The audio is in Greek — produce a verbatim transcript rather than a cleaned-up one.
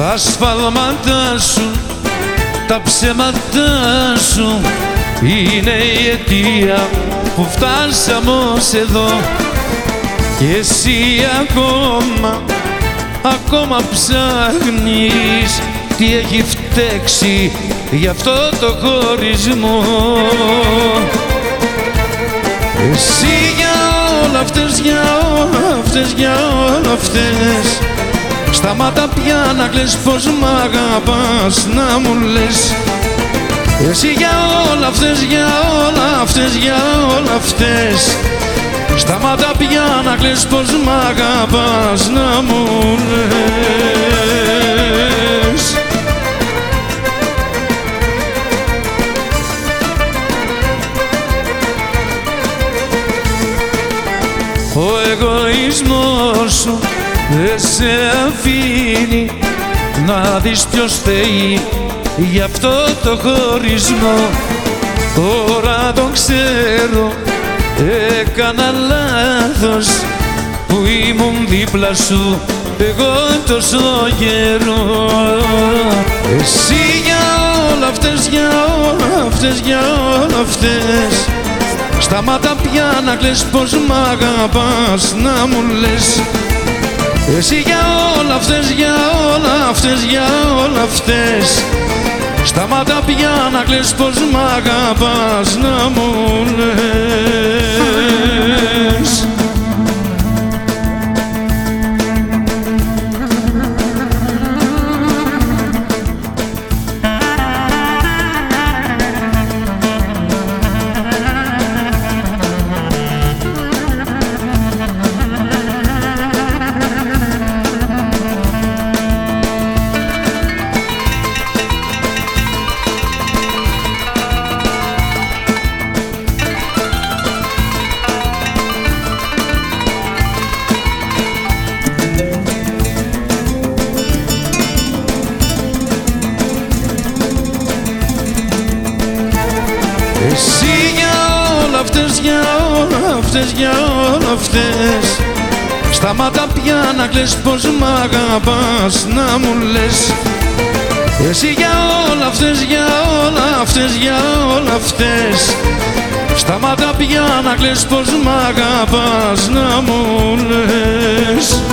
Τα σφάλματά σου, τα ψέματά σου είναι η αιτία που φτάσαμε ως εδώ. Και εσύ ακόμα, ακόμα ψάχνεις τι έχει φταίξει γι' αυτό το χωρισμό. Εσύ για όλα αυτές, για όλα αυτές, για όλα αυτές, σταμάτα πια να κλαις πως μ' αγαπάς, να μου λες. Εσύ για όλα αυτές, για όλα αυτές, για όλα αυτές, σταμάτα πια να κλαις πως μ' αγαπάς, να μου λες. Ο εγωισμός σου δεν σε αφήνει να δεις ποιος φταίει γι' αυτό το χωρισμό. Τώρα το ξέρω, έκανα λάθος που ήμουν δίπλα σου εγώ τόσο καιρό. Εσύ για όλα αυτές, για όλα αυτές, για όλα αυτές, σταμάτα πια να κλαις πως μ' αγαπάς, να μου λες. Εσύ για όλα αυτές, για όλα αυτές, για όλα αυτές, σταμάτα πια να κλαις πως μ' αγαπάς, να μου λες. Εσύ για όλα αυτές, για όλα αυτές, για όλα αυτές, σταμάτα πια να κλαις πως μ' αγαπάς, να μου λες. Εσύ για όλα αυτές, για όλα αυτές, για όλα αυτές, σταμάτα πια να κλαις πως μ' αγαπάς, να μου λες.